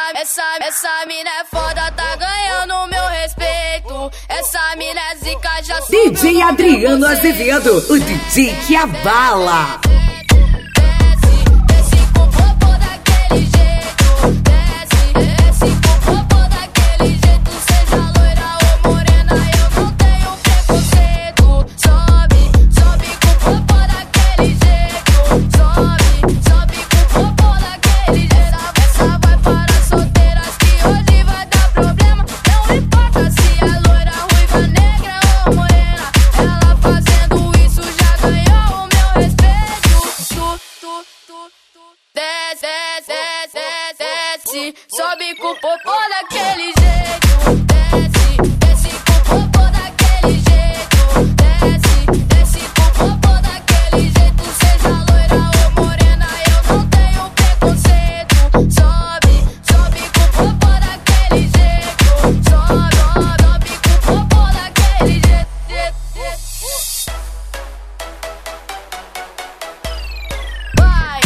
Essa mina é foda, tá ganhando meu respeito. Essa mina é zica, já DJ Adriano Azevedo, o DJ que abala. Sobe com o popô daquele jeito. Desce com o popô daquele jeito. Desce com o popô daquele jeito. Seja loira ou morena, eu não tenho preconceito. Sobe com o popô daquele jeito. Sobe com o popô daquele jeito. Vai!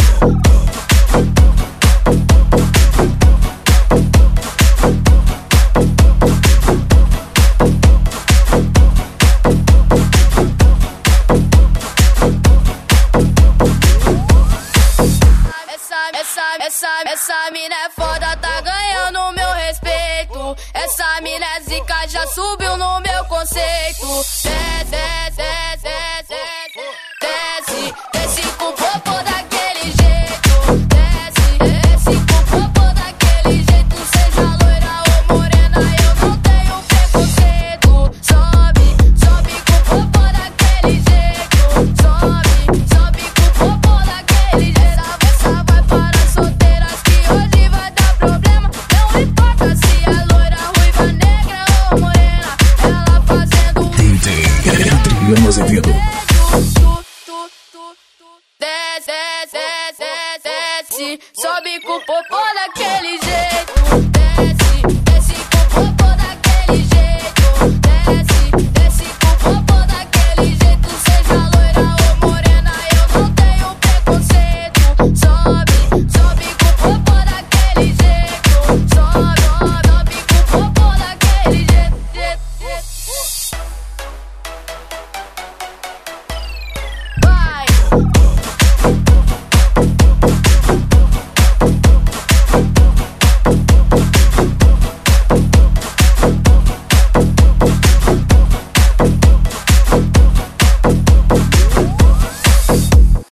Essa mina é foda, tá ganhando meu respeito. Essa mina é zica, já subiu no meu conceito. Desce com o popô daquele jeito. Desce com o popô daquele jeito. Seja loira ou morena, eu não tenho preconceito. Sobe com o popô daquele jeito. Sobe com o popô daquele jeito. Essa vai para solteiras que hoje vai dar problema. Não importa se é loira, ruiva, negra ou morena. Ela fazendo DJ Adriano Azevedo. Desce, sobe com o popô daquele jeito.